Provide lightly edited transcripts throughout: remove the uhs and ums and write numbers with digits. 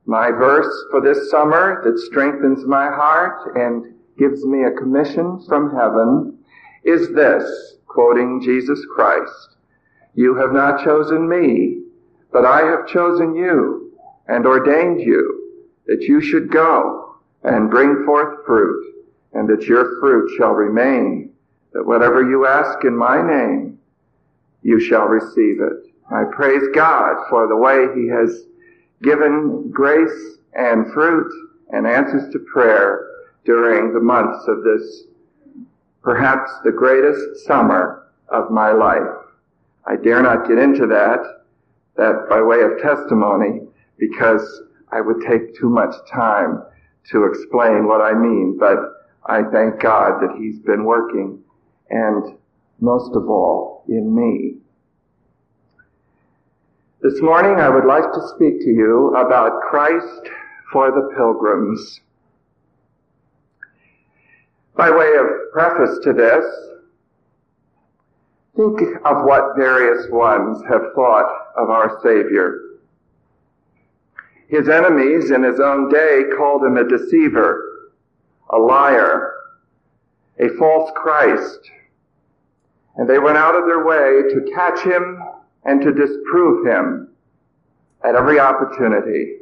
My verse for this summer that strengthens my heart and gives me a commission from heaven is this, quoting Jesus Christ. You have not chosen me, but I have chosen you and ordained you that you should go and bring forth fruit, and that your fruit shall remain, that whatever you ask in my name, you shall receive it. I praise God for the way He has given grace and fruit and answers to prayer during the months of this, perhaps the greatest summer of my life. I dare not get into that by way of testimony, because I would take too much time to explain what I mean, but I thank God that He's been working, and most of all, in me. This morning I would like to speak to you about Christ for the pilgrims. By way of preface to this, think of what various ones have thought of our Savior. His enemies in His own day called Him a deceiver, a liar, a false Christ, and they went out of their way to catch Him and to disprove Him at every opportunity.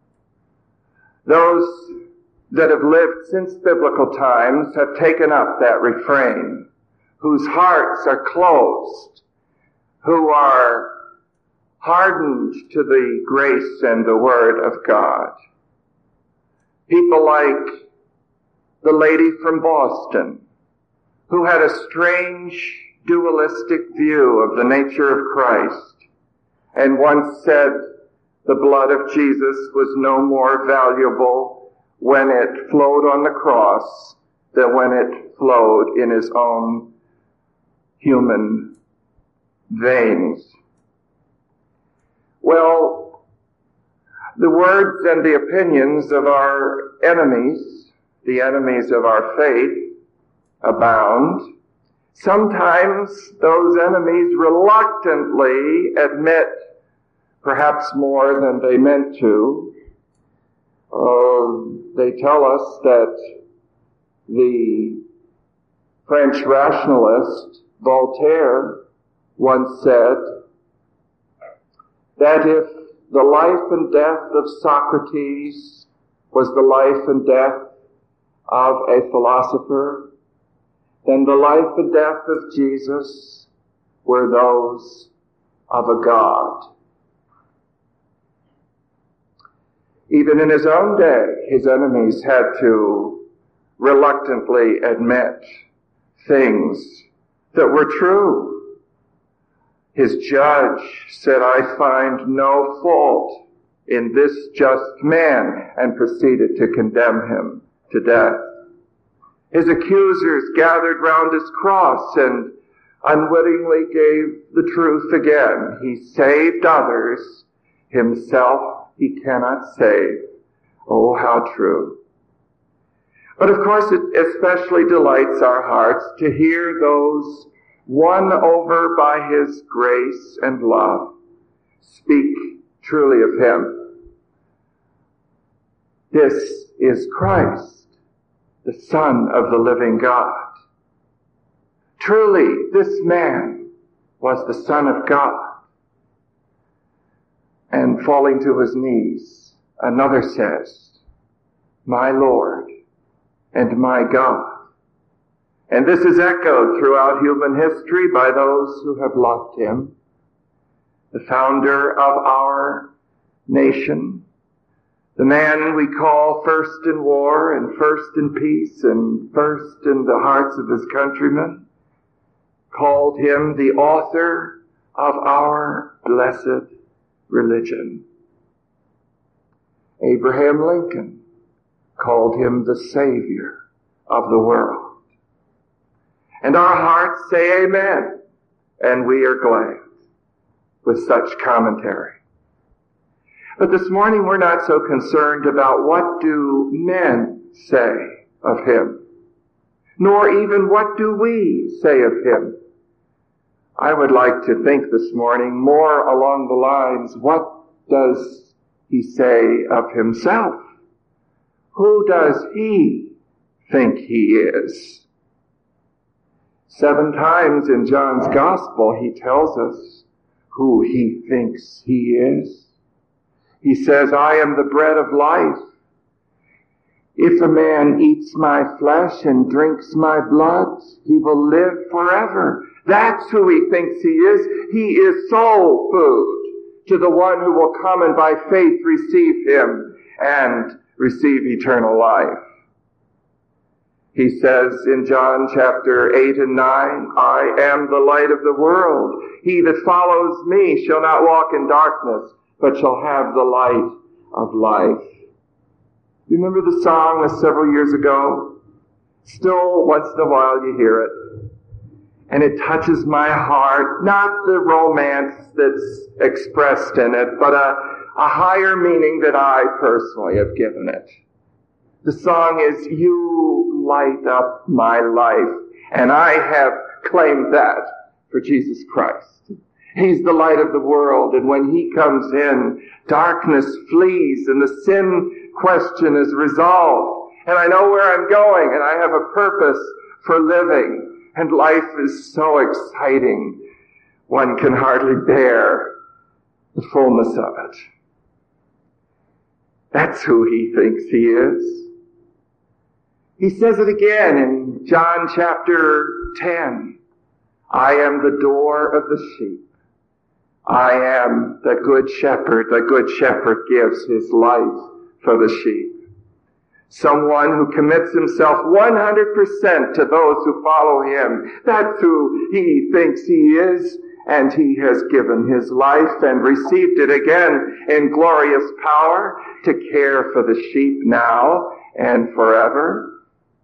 Those that have lived since biblical times have taken up that refrain, whose hearts are closed, who are hardened to the grace and the Word of God. People like the lady from Boston, who had a strange dualistic view of the nature of Christ, and once said the blood of Jesus was no more valuable when it flowed on the cross than when it flowed in His own human veins. Well, the words and the opinions of our enemies, the enemies of our faith, abound. Sometimes those enemies reluctantly admit, perhaps more than they meant to. They tell us that the French rationalist Voltaire once said that if the life and death of Socrates was the life and death of a philosopher, then the life and death of Jesus were those of a God. Even in His own day, His enemies had to reluctantly admit things that were true. His judge said, I find no fault in this just man, and proceeded to condemn him to death. His accusers gathered round His cross and unwittingly gave the truth again. He saved others, Himself He cannot save. Oh, how true. But of course it especially delights our hearts to hear those won over by His grace and love speak truly of Him. This is Christ, the Son of the living God. Truly, this man was the Son of God. And falling to his knees, another says, my Lord and my God. And this is echoed throughout human history by those who have loved Him. The founder of our nation, the man we call first in war and first in peace and first in the hearts of his countrymen, called him the author of our blessed religion. Abraham Lincoln called Him the Savior of the world. And our hearts say amen, and we are glad with such commentary. But this morning we're not so concerned about what do men say of Him, nor even what do we say of Him. I would like to think this morning more along the lines, what does he say of himself? Who does he think he is? 7 times in John's Gospel, he tells us who he thinks he is. He says, I am the bread of life. If a man eats my flesh and drinks my blood, he will live forever. That's who he thinks he is. He is soul food to the one who will come and by faith receive him and receive eternal life. He says in John chapter 8 and 9, I am the light of the world. He that follows me shall not walk in darkness, but shall have the light of life. You remember the song several years ago? Still, once in a while you hear it. And it touches my heart, not the romance that's expressed in it, but a higher meaning that I personally have given it. The song is, you light up my life. And I have claimed that for Jesus Christ. He's the light of the world, and when he comes in, darkness flees and the sin question is resolved. And I know where I'm going, and I have a purpose for living. And life is so exciting, one can hardly bear the fullness of it. That's who he thinks he is. He says it again in John chapter 10. I am the door of the sheep. I am the good shepherd. The good shepherd gives his life for the sheep. Someone who commits himself 100% to those who follow him. That's who he thinks he is, and he has given his life and received it again in glorious power to care for the sheep now and forever.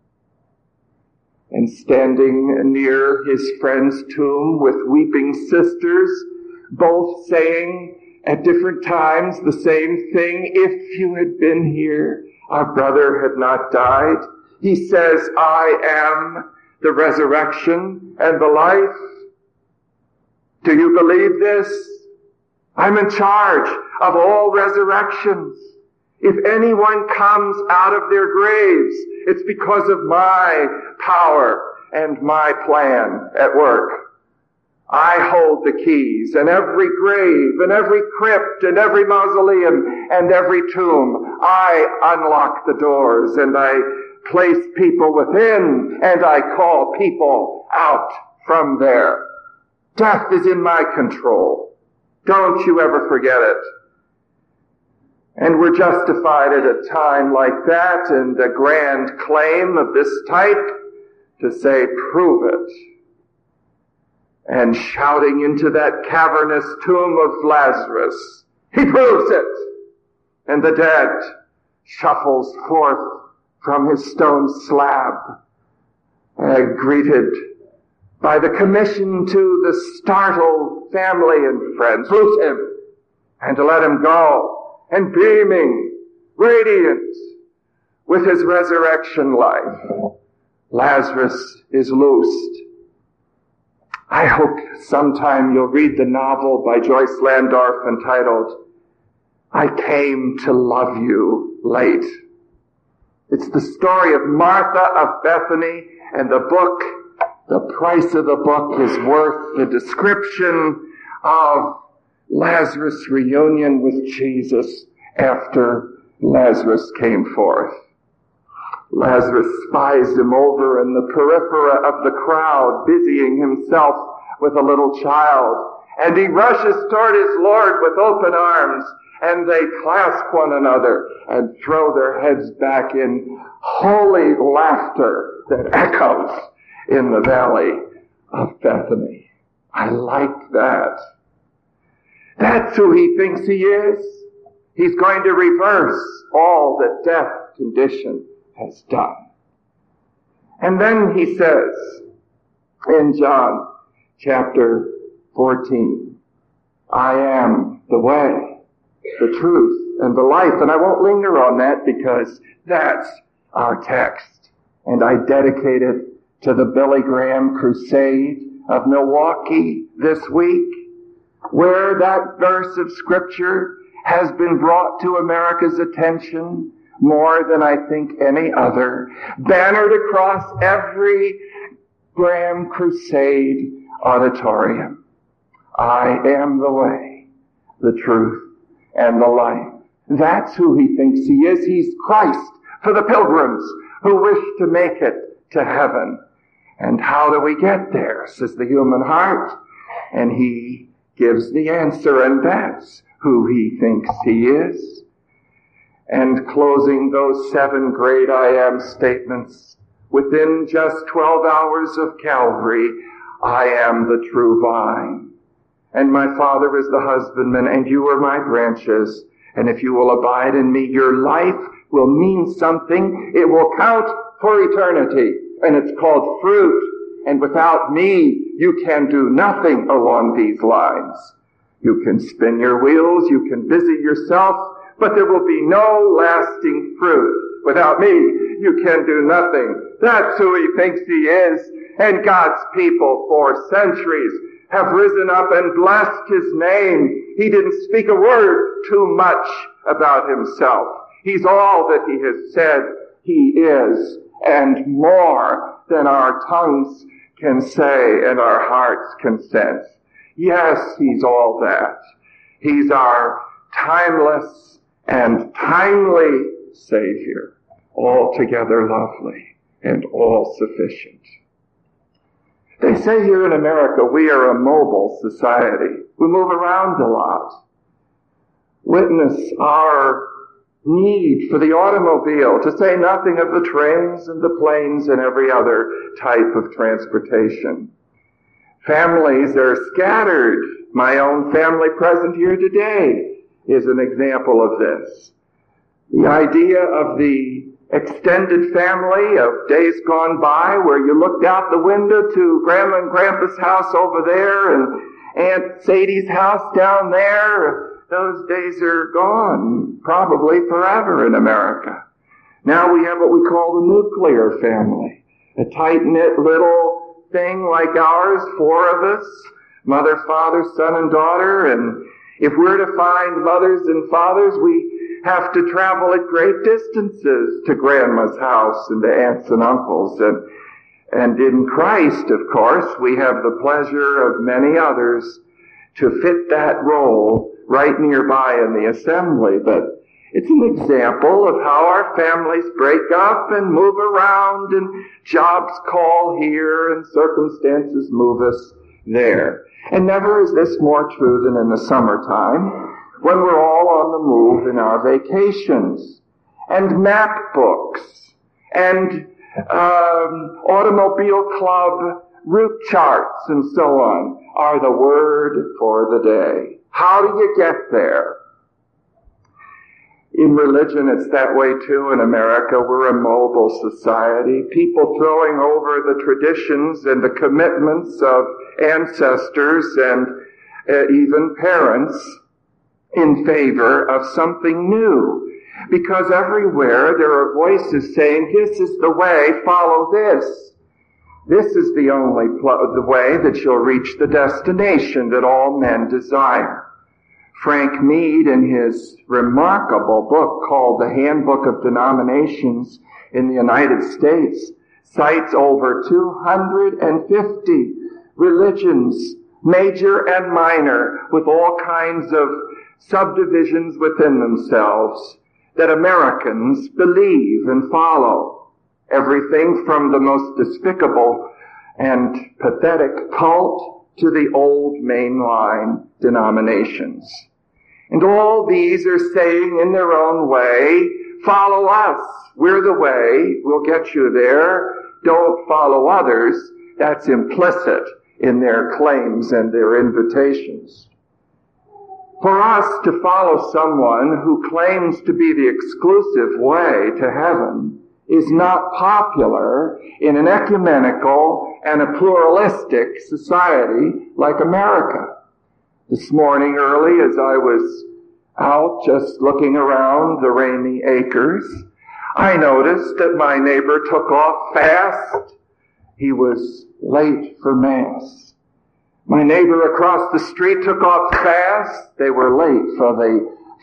And standing near his friend's tomb with weeping sisters, both saying at different times the same thing, if you had been here, our brother had not died. He says, I am the resurrection and the life. Do you believe this? I'm in charge of all resurrections. If anyone comes out of their graves, it's because of my power and my plan at work. I hold the keys, and every grave, and every crypt, and every mausoleum, and every tomb, I unlock the doors, and I place people within, and I call people out from there. Death is in my control. Don't you ever forget it. And we're justified at a time like that, and a grand claim of this type, to say, prove it. And shouting into that cavernous tomb of Lazarus, he proves it! And the dead shuffles forth from his stone slab, greeted by the commission to the startled family and friends. Loose him, and to let him go, and beaming, radiant, with his resurrection life. Lazarus is loosed. I hope sometime you'll read the novel by Joyce Landorf entitled, I Came to Love You Late. It's the story of Martha of Bethany, and the price of the book is worth the description of Lazarus' reunion with Jesus after Lazarus came forth. Lazarus spies him over in the periphery of the crowd, busying himself with a little child. And he rushes toward his Lord with open arms, and they clasp one another and throw their heads back in holy laughter that echoes in the valley of Bethany. I like that. That's who he thinks he is. He's going to reverse all that death condition has done. And then he says in John chapter 14, I am the way, the truth, and the life. And I won't linger on that because that's our text. And I dedicate it to the Billy Graham Crusade of Milwaukee this week, where that verse of Scripture has been brought to America's attention more than I think any other, bannered across every Graham Crusade auditorium. I am the way, the truth, and the life. That's who he thinks he is. He's Christ for the pilgrims who wish to make it to heaven. And how do we get there, says the human heart? And he gives the answer, and that's who he thinks he is. And closing those 7 great I am statements, within just 12 hours of Calvary, I am the true vine. And my Father is the husbandman, and you are my branches. And if you will abide in me, your life will mean something. It will count for eternity. And it's called fruit. And without me, you can do nothing along these lines. You can spin your wheels, you can busy yourself, but there will be no lasting fruit. Without me, you can do nothing. That's who he thinks he is. And God's people for centuries have risen up and blessed his name. He didn't speak a word too much about himself. He's all that he has said he is, and more than our tongues can say and our hearts can sense. Yes, he's all that. He's our timeless and timely Savior, altogether lovely and all-sufficient. They say here in America we are a mobile society. We move around a lot. Witness our need for the automobile, to say nothing of the trains and the planes and every other type of transportation. Families are scattered. My own family present here today is an example of this. The idea of the extended family of days gone by where you looked out the window to Grandma and Grandpa's house over there and Aunt Sadie's house down there, those days are gone, probably forever in America. Now we have what we call the nuclear family, a tight-knit little thing like ours, 4 of us, mother, father, son, and daughter, and if we're to find mothers and fathers, we have to travel at great distances to Grandma's house and to aunts and uncles. And in Christ, of course, we have the pleasure of many others to fit that role right nearby in the assembly. But it's an example of how our families break up and move around, and jobs call here and circumstances move us there. And never is this more true than in the summertime, when we're all on the move in our vacations. And map books and automobile club route charts and so on are the word for the day. How do you get there? In religion, it's that way too in America. We're a mobile society. People throwing over the traditions and the commitments of ancestors and even parents in favor of something new. Because everywhere there are voices saying, this is the way, follow this. This is the only the way that you'll reach the destination that all men desire. Frank Mead, in his remarkable book called The Handbook of Denominations in the United States, cites over 250 religions, major and minor, with all kinds of subdivisions within themselves that Americans believe and follow. Everything from the most despicable and pathetic cult to the old mainline denominations. And all these are saying in their own way, follow us. We're the way. We'll get you there. Don't follow others. That's implicit in their claims and their invitations. For us to follow someone who claims to be the exclusive way to heaven is not popular in an ecumenical and a pluralistic society like America. This morning early, as I was out just looking around the Ramey Acres, I noticed that my neighbor took off fast. He was late for Mass. My neighbor across the street took off fast. They were late for the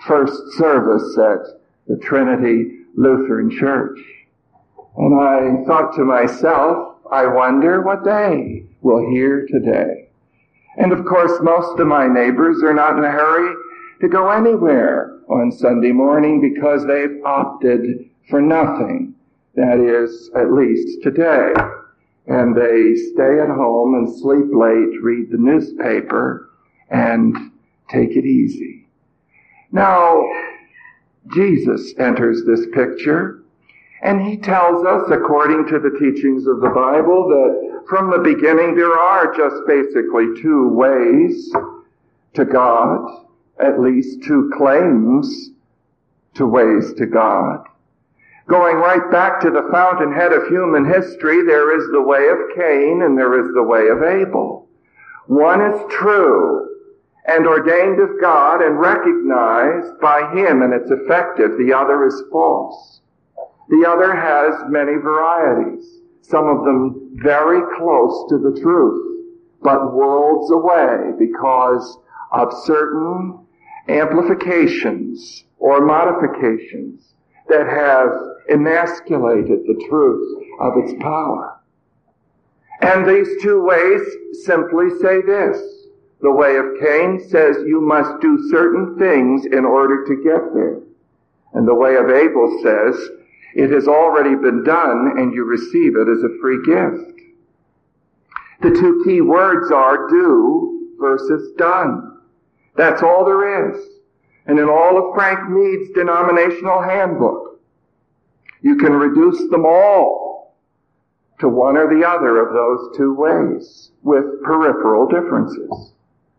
first service at the Trinity Lutheran Church. And I thought to myself, I wonder what they will hear today. And of course, most of my neighbors are not in a hurry to go anywhere on Sunday morning because they've opted for nothing. That is, at least today. And they stay at home and sleep late, read the newspaper, and take it easy. Now, Jesus enters this picture, and he tells us, according to the teachings of the Bible, that from the beginning there are just basically two ways to God, at least two claims to ways to God. Going right back to the fountainhead of human history, there is the way of Cain and there is the way of Abel. One is true and ordained of God and recognized by him, and it's effective. The other is false. The other has many varieties, some of them very close to the truth, but worlds away because of certain amplifications or modifications that have emasculated the truth of its power. And these two ways simply say this. The way of Cain says you must do certain things in order to get there. And the way of Abel says it has already been done and you receive it as a free gift. The two key words are do versus done. That's all there is. And in all of Frank Mead's denominational handbook, you can reduce them all to one or the other of those two ways with peripheral differences.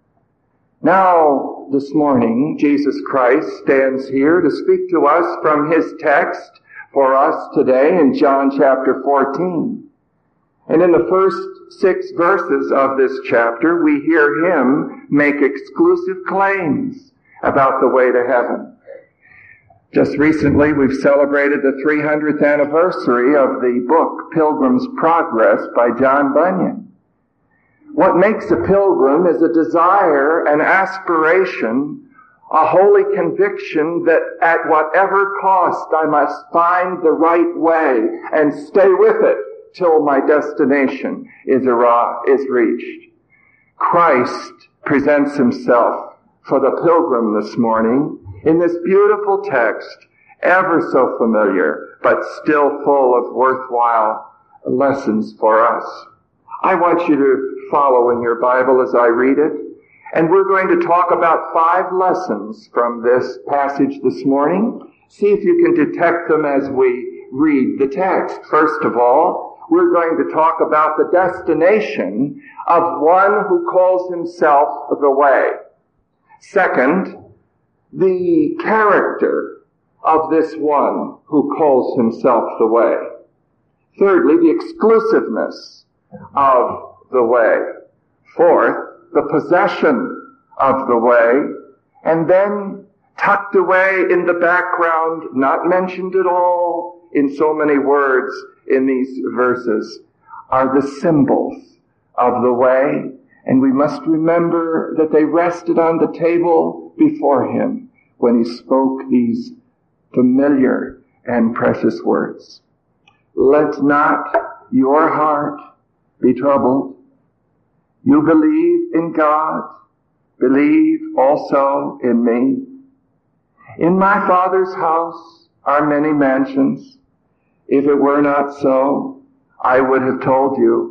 Now, this morning, Jesus Christ stands here to speak to us from his text for us today in John chapter 14. And in the first 6 verses of this chapter, we hear him make exclusive claims about the way to heaven. Just recently, we've celebrated the 300th anniversary of the book Pilgrim's Progress by John Bunyan. What makes a pilgrim is a desire, an aspiration, a holy conviction that at whatever cost I must find the right way and stay with it till my destination is reached. Christ presents himself for the pilgrim this morning in this beautiful text, ever so familiar, but still full of worthwhile lessons for us. I want you to follow in your Bible as I read it, and we're going to talk about 5 lessons from this passage this morning. See if you can detect them as we read the text. First of all, we're going to talk about the destination of one who calls himself the way. Second, the character of this one who calls himself the way. Thirdly, the exclusiveness of the way. Fourth, the possession of the way. And then, tucked away in the background, not mentioned at all in so many words in these verses, are the symbols of the way. And we must remember that they rested on the table before him when he spoke these familiar and precious words. Let not your heart be troubled. You believe in God, believe also in me. In my Father's house are many mansions. If it were not so, I would have told you.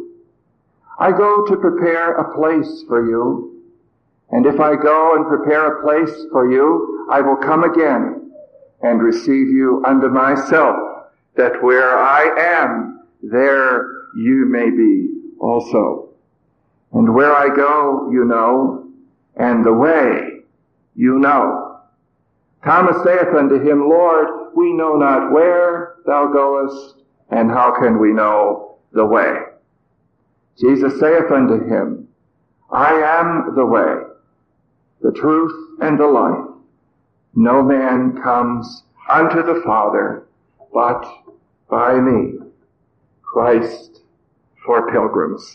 I go to prepare a place for you. And if I go and prepare a place for you, I will come again and receive you unto myself, that where I am, there you may be also. And where I go, you know, and the way you know. Thomas saith unto him, Lord, we know not where thou goest, and how can we know the way? Jesus saith unto him, I am the way, the truth, and the life. No man comes unto the Father but by me. Christ for pilgrims.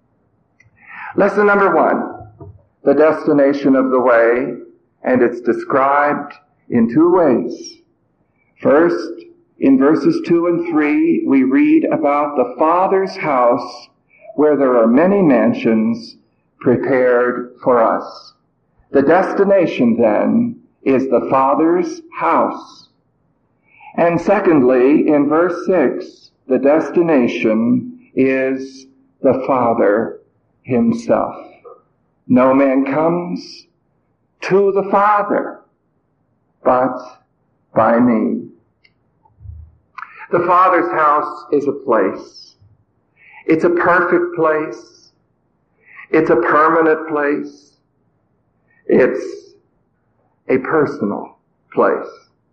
Lesson number 1, the destination of the way, and it's described in two ways. First, in verses 2 and 3, we read about the Father's house where there are many mansions prepared for us. The destination, then, is the Father's house. And secondly, in verse 6, the destination is the Father himself. No man comes to the Father but by me. The Father's house is a place. It's a perfect place. It's a permanent place. It's a personal place.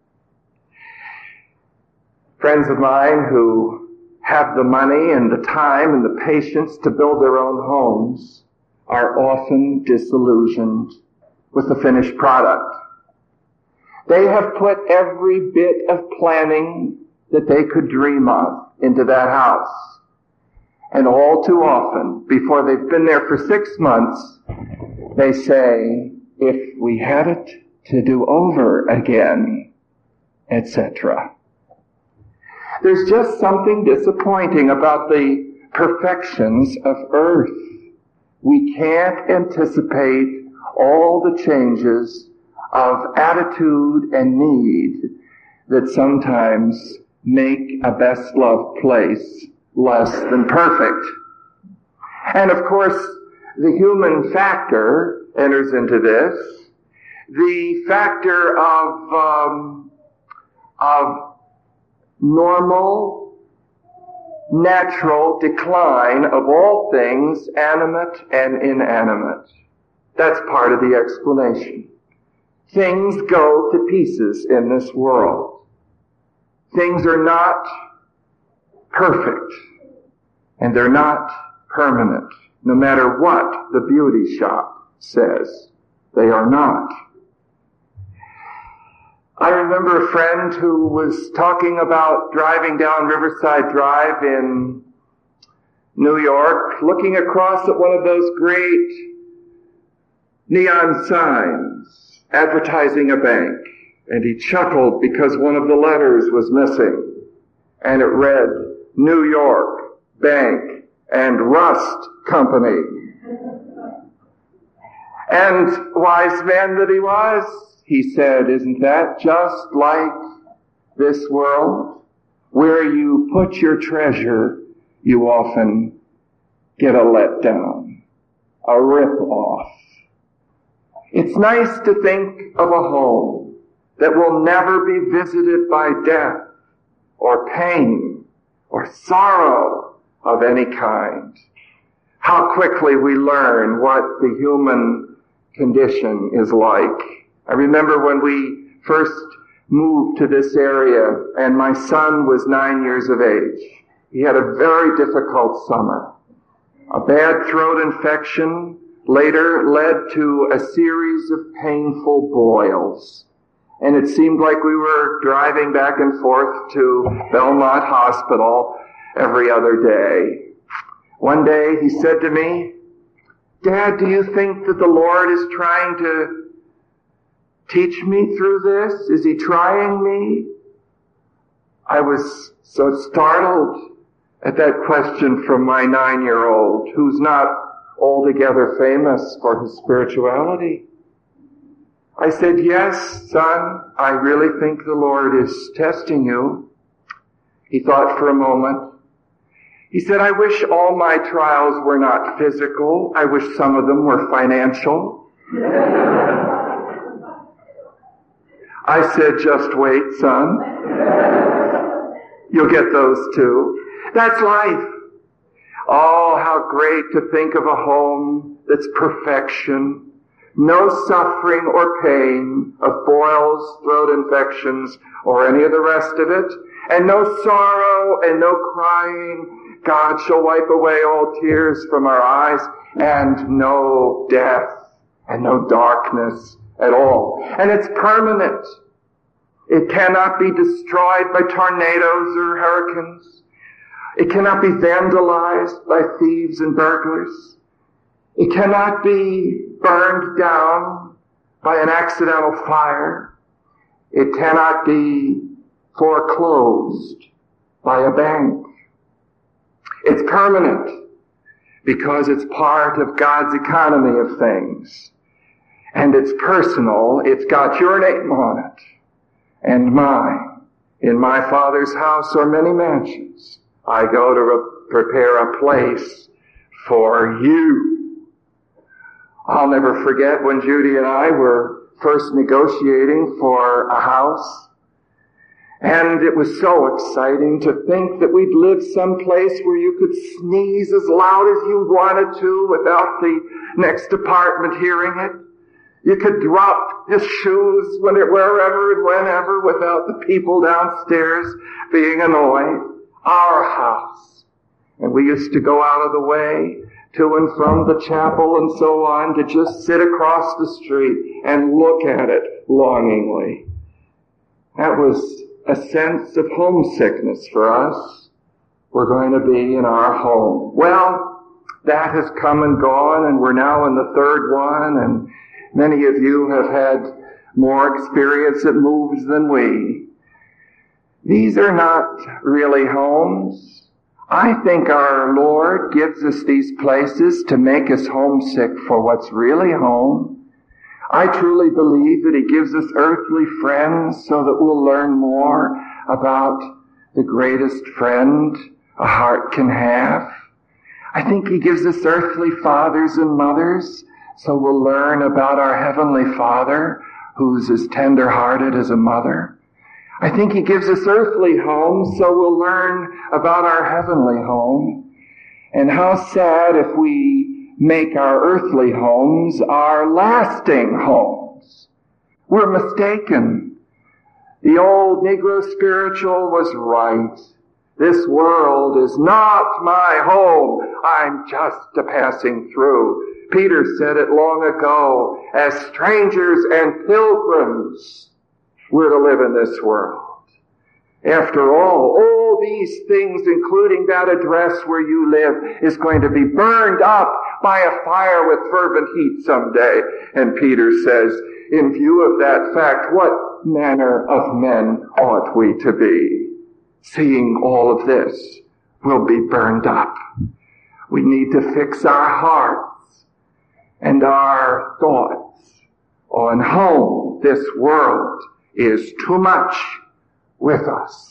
Friends of mine who have the money and the time and the patience to build their own homes are often disillusioned with the finished product. They have put every bit of planning that they could dream of into that house. And all too often, before they've been there for 6 months, they say, if we had it to do over again, etc. There's just something disappointing about the perfections of earth. We can't anticipate all the changes of attitude and need that sometimes make a best-loved place less than perfect. And of course, the human factor enters into this. The factor of normal, natural decline of all things, animate and inanimate. That's part of the explanation. Things go to pieces in this world. Things are not perfect, and they're not permanent, no matter what the beauty shop says. They are not. I remember a friend who was talking about driving down Riverside Drive in New York, looking across at one of those great neon signs advertising a bank. And he chuckled because one of the letters was missing. And it read, New York Bank and Rust Company. And wise man that he was, he said, isn't that just like this world? Where you put your treasure, you often get a letdown, a rip-off. It's nice to think of a home that will never be visited by death or pain or sorrow of any kind. How quickly we learn what the human condition is like. I remember when we first moved to this area and my son was 9 years of age. He had a very difficult summer. A bad throat infection later led to a series of painful boils. And it seemed like we were driving back and forth to Belmont Hospital every other day. One day he said to me, Dad, do you think that the Lord is trying to teach me through this? Is he trying me? I was so startled at that question from my 9-year-old, who's not altogether famous for his spirituality. I said, yes, son, I really think the Lord is testing you. He thought for a moment. He said, I wish all my trials were not physical. I wish some of them were financial. I said, just wait, son. You'll get those too. That's life. Oh, how great to think of a home that's perfection. No suffering or pain of boils, throat infections, or any of the rest of it. And no sorrow and no crying. God shall wipe away all tears from our eyes. And no death and no darkness at all. And it's permanent. It cannot be destroyed by tornadoes or hurricanes. It cannot be vandalized by thieves and burglars. It cannot be burned down by an accidental fire. It cannot be foreclosed by a bank. It's permanent because it's part of God's economy of things. And it's personal. It's got your name on it and mine. In my Father's house are many mansions. I go to prepare a place for you. I'll never forget when Judy and I were first negotiating for a house. And it was so exciting to think that we'd live someplace where you could sneeze as loud as you wanted to without the next apartment hearing it. You could drop your shoes wherever and whenever without the people downstairs being annoyed. Our house. And we used to go out of the way to and from the chapel and so on to just sit across the street and look at it longingly. That was a sense of homesickness for us. We're going to be in our home. Well, that has come and gone, and we're now in the third one, and many of you have had more experience at moves than we. These are not really homes. I think our Lord gives us these places to make us homesick for what's really home. I truly believe that He gives us earthly friends so that we'll learn more about the greatest friend a heart can have. I think He gives us earthly fathers and mothers so we'll learn about our Heavenly Father, who's as tender-hearted as a mother. I think He gives us earthly homes so we'll learn about our heavenly home. And how sad if we make our earthly homes our lasting homes. We're mistaken. The old Negro spiritual was right. This world is not my home. I'm just a passing through. Peter said it long ago, as strangers and pilgrims, we're to live in this world. After all these things, including that address where you live, is going to be burned up by a fire with fervent heat someday. And Peter says, in view of that fact, what manner of men ought we to be? Seeing all of this will be burned up. We need to fix our hearts and our thoughts on home. This world is too much with us.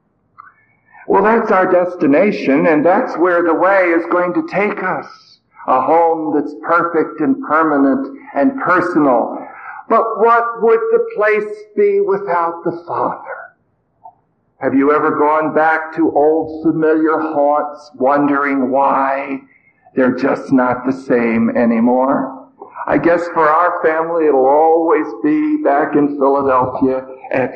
Well, that's our destination, and that's where the way is going to take us. A home that's perfect and permanent and personal. But what would the place be without the Father? Have you ever gone back to old familiar haunts wondering why they're just not the same anymore? I guess for our family it'll always be back in Philadelphia at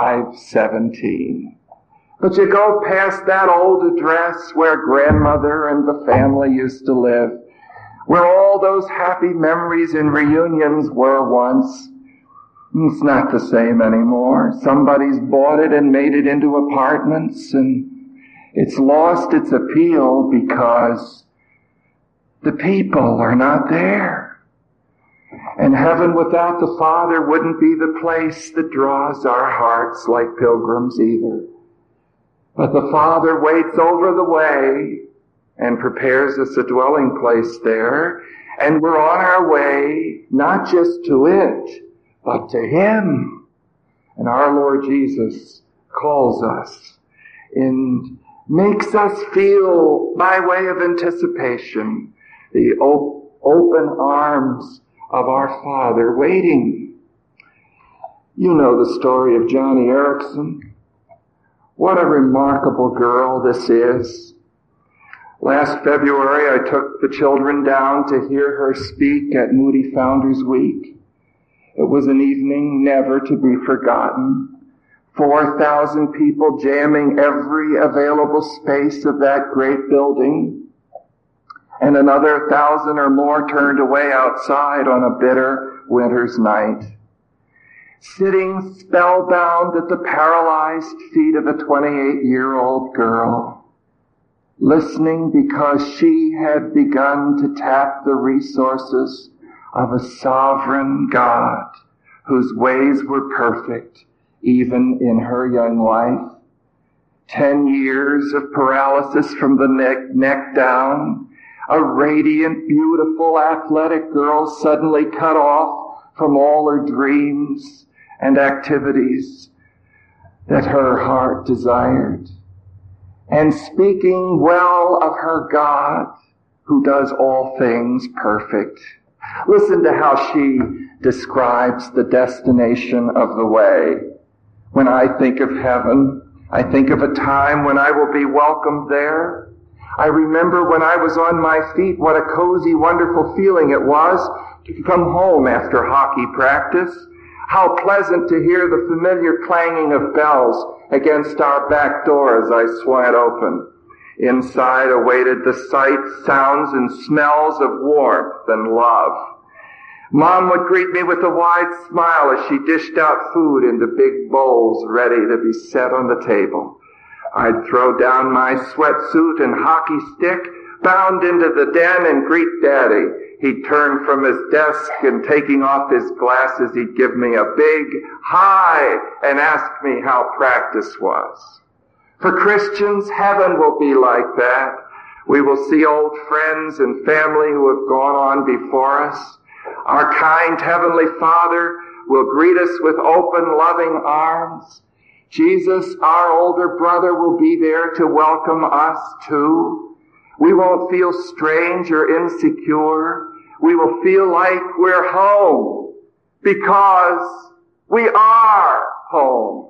517. But you go past that old address where grandmother and the family used to live, where all those happy memories and reunions were once. It's not the same anymore. Somebody's bought it and made it into apartments, and it's lost its appeal because the people are not there. And heaven without the Father wouldn't be the place that draws our hearts like pilgrims either. But the Father waits over the way and prepares us a dwelling place there. And we're on our way, not just to it, but to Him. And our Lord Jesus calls us and makes us feel, by way of anticipation, the open arms of our Father waiting. You know the story of Joni Eareckson. What a remarkable girl this is. Last February, I took the children down to hear her speak at Moody Founders Week. It was an evening never to be forgotten. 4,000 people jamming every available space of that great building. And another 1,000 or more turned away outside on a bitter winter's night. Sitting spellbound at the paralyzed feet of a 28-year-old girl, listening because she had begun to tap the resources of a sovereign God whose ways were perfect, even in her young life. 10 years of paralysis from the neck down. A radiant, beautiful, athletic girl suddenly cut off from all her dreams and activities that her heart desired. And speaking well of her God, who does all things perfect. Listen to how she describes the destination of the way. When I think of heaven, I think of a time when I will be welcomed there. I remember when I was on my feet, what a cozy, wonderful feeling it was to come home after hockey practice. How pleasant to hear the familiar clanging of bells against our back door as I swung it open. Inside awaited the sights, sounds, and smells of warmth and love. Mom would greet me with a wide smile as she dished out food into big bowls ready to be set on the table. I'd throw down my sweatsuit and hockey stick, bound into the den and greet Daddy. He'd turn from his desk and taking off his glasses, he'd give me a big hi and ask me how practice was. For Christians, heaven will be like that. We will see old friends and family who have gone on before us. Our kind Heavenly Father will greet us with open, loving arms. Jesus, our older brother, will be there to welcome us too. We won't feel strange or insecure. We will feel like we're home because we are home.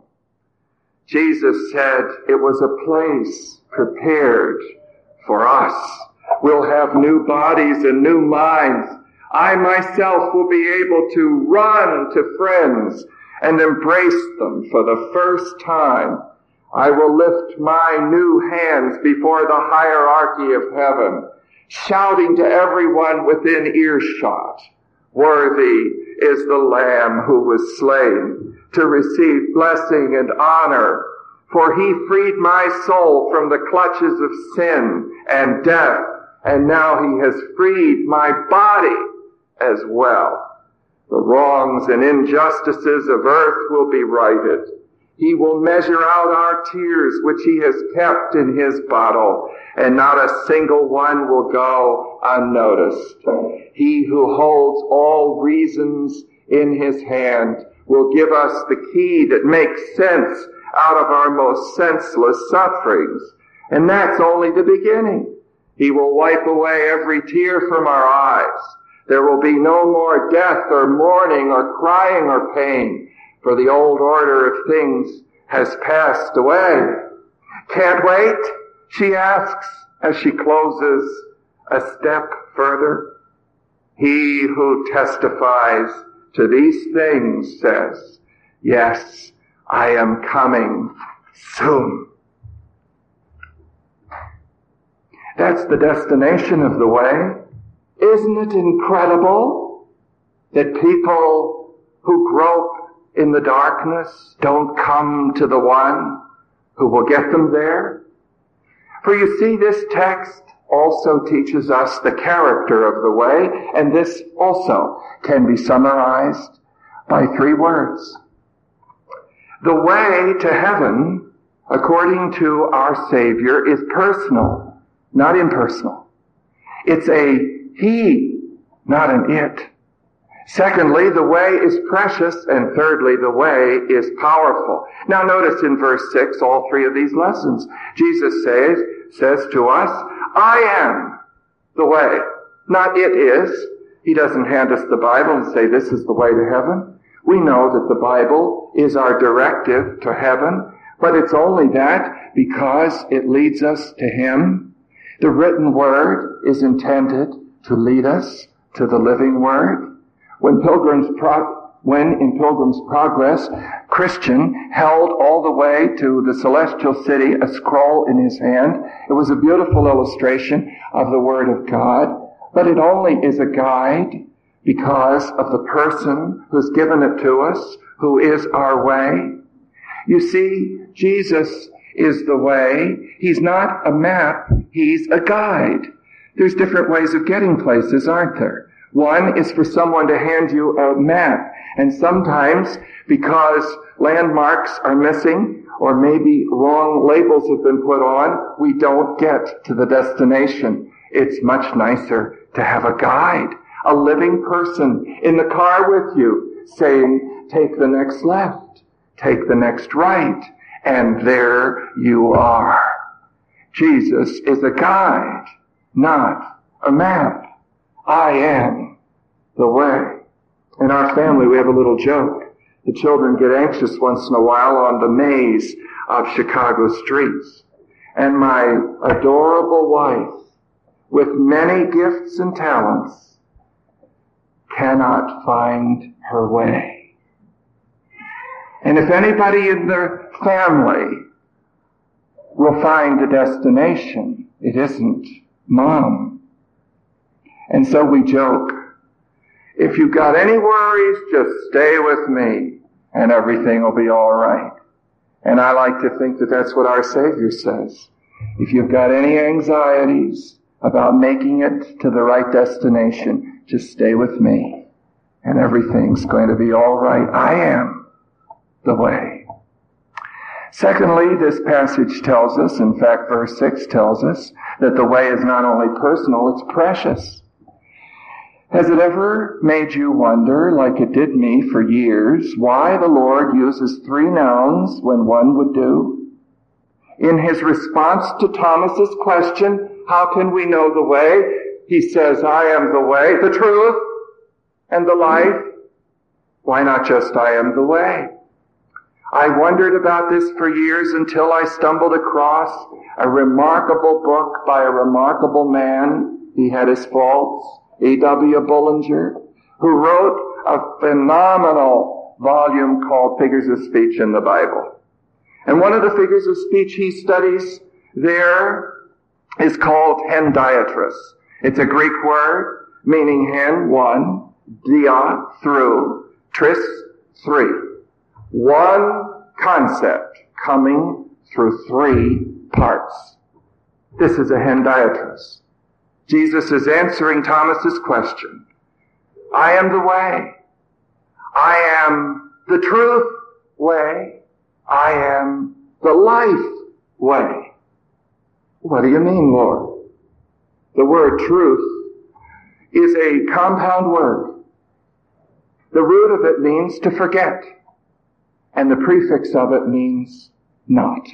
Jesus said it was a place prepared for us. We'll have new bodies and new minds. I myself will be able to run to friends and embrace them for the first time. I will lift my new hands before the hierarchy of heaven, shouting to everyone within earshot, "Worthy is the Lamb who was slain to receive blessing and honor, for he freed my soul from the clutches of sin and death, and now he has freed my body as well. The wrongs and injustices of earth will be righted. He will measure out our tears which he has kept in his bottle, and not a single one will go unnoticed. He who holds all reasons in his hand will give us the key that makes sense out of our most senseless sufferings. And that's only the beginning. He will wipe away every tear from our eyes. There will be no more death or mourning or crying or pain, for the old order of things has passed away. Can't wait? She asks as she closes a step further. He who testifies to these things says, yes, I am coming soon. That's the destination of the way. Isn't it incredible that people who grope in the darkness don't come to the one who will get them there? For you see, this text also teaches us the character of the way, and this also can be summarized by 3 words. The way to heaven, according to our Savior, is personal, not impersonal. It's a he, not an it. Secondly, the way is precious, and thirdly, the way is powerful. Now notice in verse 6, all 3 of these lessons. Jesus says to us, I am the way, not it is. He doesn't hand us the Bible and say, this is the way to heaven. We know that the Bible is our directive to heaven, but it's only that because it leads us to Him. The written word is intended to lead us to the living word. When in Pilgrim's Progress, Christian held all the way to the celestial city a scroll in his hand. It was a beautiful illustration of the Word of God, but it only is a guide because of the person who's given it to us, who is our way. You see, Jesus is the way. He's not a map, He's a guide. There's different ways of getting places, aren't there? One is for someone to hand you a map And sometimes, because landmarks are missing, or maybe wrong labels have been put on, we don't get to the destination. It's much nicer to have a guide, a living person in the car with you, saying, take the next left, take the next right, and there you are. Jesus is a guide, not a map. I am the way. In our family, we have a little joke. The children get anxious once in a while on the maze of Chicago streets. And my adorable wife, with many gifts and talents, cannot find her way. And if anybody in the family will find a destination, it isn't Mom. And so we joke, if you've got any worries, just stay with me and everything will be all right. And I like to think that that's what our Savior says. If you've got any anxieties about making it to the right destination, just stay with me and everything's going to be all right. I am the way. Secondly, this passage tells us, in fact, verse 6 tells us, that the way is not only personal, it's precious. Has it ever made you wonder, like it did me for years, why the Lord uses 3 nouns when one would do? In his response to Thomas's question, how can we know the way? He says, I am the way, the truth, and the life. Why not just I am the way? I wondered about this for years until I stumbled across a remarkable book by a remarkable man. He had his faults. A.W. Bullinger, who wrote a phenomenal volume called Figures of Speech in the Bible. And one of the figures of speech he studies there is called hendiatrus. It's a Greek word meaning hen, one, dia, through, tris, 3. One concept coming through 3 parts. This is a hendiatrus. Jesus is answering Thomas's question. I am the way. I am the truth way. I am the life way. What do you mean, Lord? The word truth is a compound word. The root of it means to forget, and the prefix of it means not.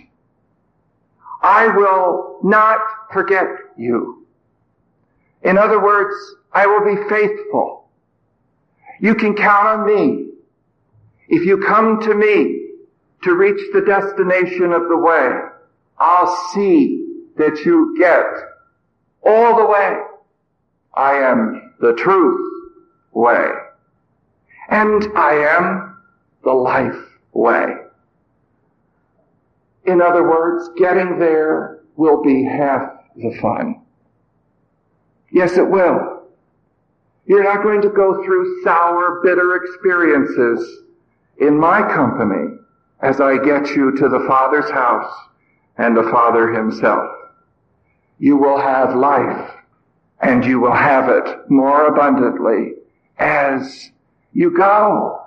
I will not forget you. In other words, I will be faithful. You can count on me. If you come to me to reach the destination of the way, I'll see that you get all the way. I am the truth way. And I am the life way. In other words, getting there will be half the fun. Yes, it will. You're not going to go through sour, bitter experiences in my company as I get you to the Father's house and the Father himself. You will have life, and you will have it more abundantly as you go.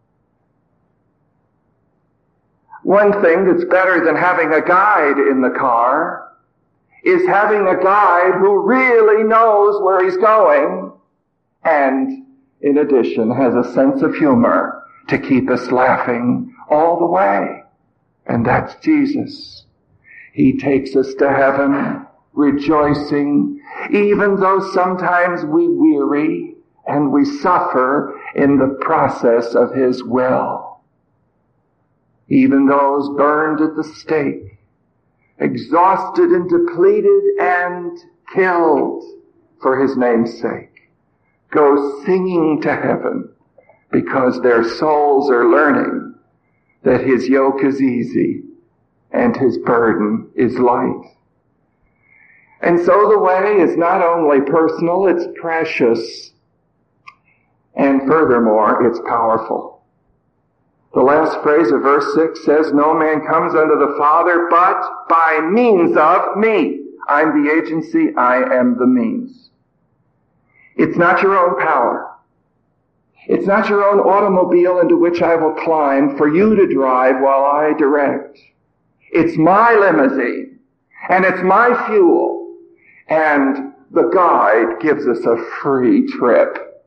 One thing that's better than having a guide in the car is having a guide who really knows where he's going and, in addition, has a sense of humor to keep us laughing all the way. And that's Jesus. He takes us to heaven rejoicing, even though sometimes we weary and we suffer in the process of his will. Even those burned at the stake, exhausted and depleted and killed for his name's sake, go singing to heaven because their souls are learning that his yoke is easy and his burden is light. And so the way is not only personal, it's precious, and furthermore, it's powerful. The last phrase of verse 6 says, no man comes unto the Father but by means of me. I'm the agency, I am the means. It's not your own power. It's not your own automobile into which I will climb for you to drive while I direct. It's my limousine, and it's my fuel, and the guide gives us a free trip.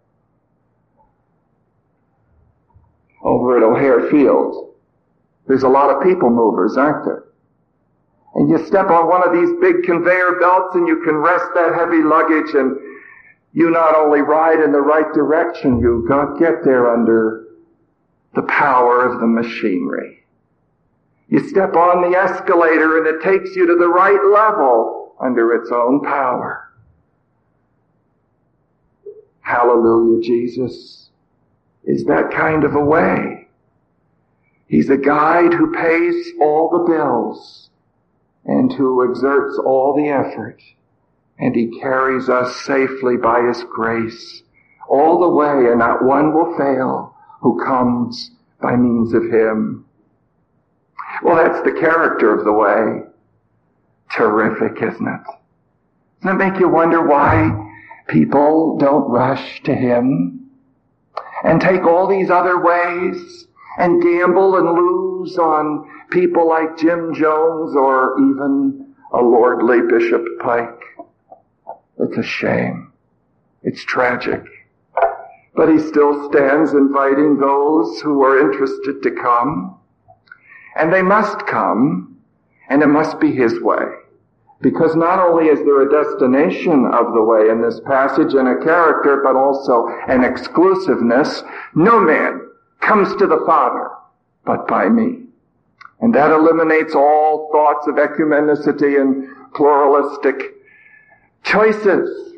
Over at O'Hare Field, there's a lot of people movers, aren't there? And you step on one of these big conveyor belts and you can rest that heavy luggage, and you not only ride in the right direction, you get there under the power of the machinery. You step on the escalator and it takes you to the right level under its own power. Hallelujah, Jesus is that kind of a way. He's a guide who pays all the bills and who exerts all the effort. And He carries us safely by His grace all the way, and not one will fail who comes by means of Him. Well, that's the character of the way. Terrific, isn't it? Doesn't it make you wonder why people don't rush to Him and take all these other ways and gamble and lose on people like Jim Jones or even a lordly Bishop Pike? It's a shame. It's tragic. But He still stands inviting those who are interested to come. And they must come, and it must be His way. Because not only is there a destination of the way in this passage and a character, but also an exclusiveness. No man comes to the Father but by me. And that eliminates all thoughts of ecumenicity and pluralistic choices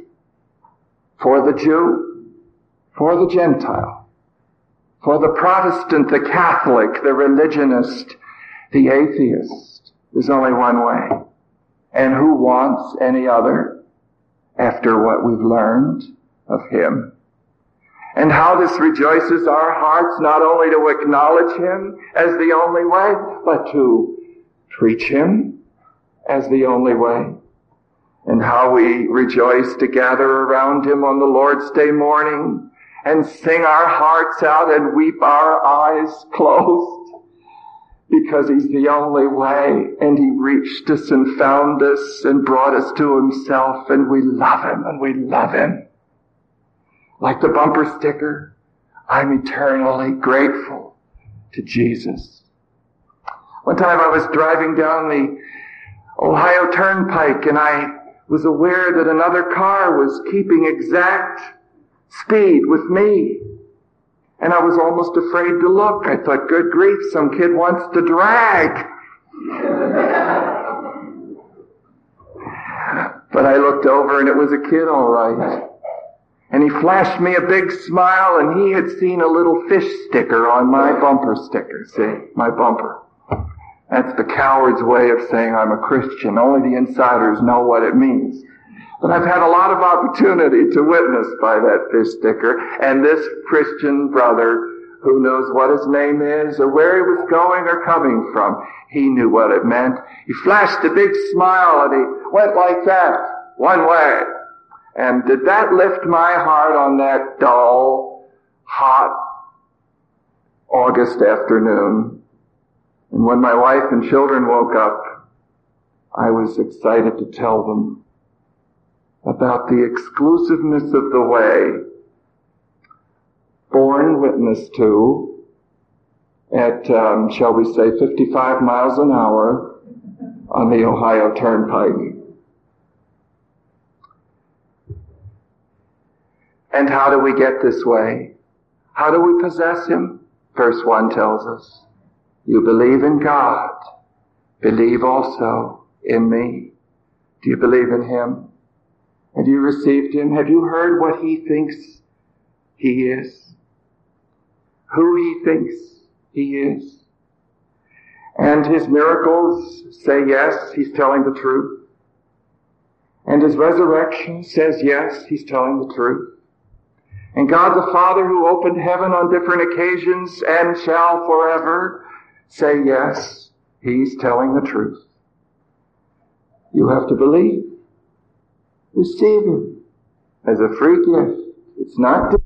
for the Jew, for the Gentile, for the Protestant, the Catholic, the religionist, the atheist. There's only one way. And who wants any other after what we've learned of Him? And how this rejoices our hearts not only to acknowledge Him as the only way, but to preach Him as the only way. And how we rejoice to gather around Him on the Lord's Day morning and sing our hearts out and weep our eyes closed because He's the only way, and He reached us and found us and brought us to Himself, and we love Him and we love Him. Like the bumper sticker, I'm eternally grateful to Jesus. One time I was driving down the Ohio Turnpike and I was aware that another car was keeping exact speed with me. And I was almost afraid to look. I thought, good grief, some kid wants to drag. But I looked over and it was a kid all right. And he flashed me a big smile, and he had seen a little fish sticker on my bumper sticker. See, my bumper. That's the coward's way of saying I'm a Christian. Only the insiders know what it means. But I've had a lot of opportunity to witness by that fish sticker. And this Christian brother, who knows what his name is or where he was going or coming from, he knew what it meant. He flashed a big smile and he went like that, one way. And did that lift my heart on that dull, hot August afternoon? And when my wife and children woke up, I was excited to tell them about the exclusiveness of the way, borne witness to at, shall we say, 55 miles an hour on the Ohio Turnpike. And how do we get this way? How do we possess Him? Verse 1 tells us, you believe in God, believe also in me. Do you believe in Him? Have you received Him? Have you heard what He thinks He is? Who He thinks He is? And His miracles say yes, He's telling the truth. And His resurrection says yes, He's telling the truth. And God the Father, who opened heaven on different occasions and shall forever say yes, He's telling the truth. You have to believe. Receive Him as a free gift. It's not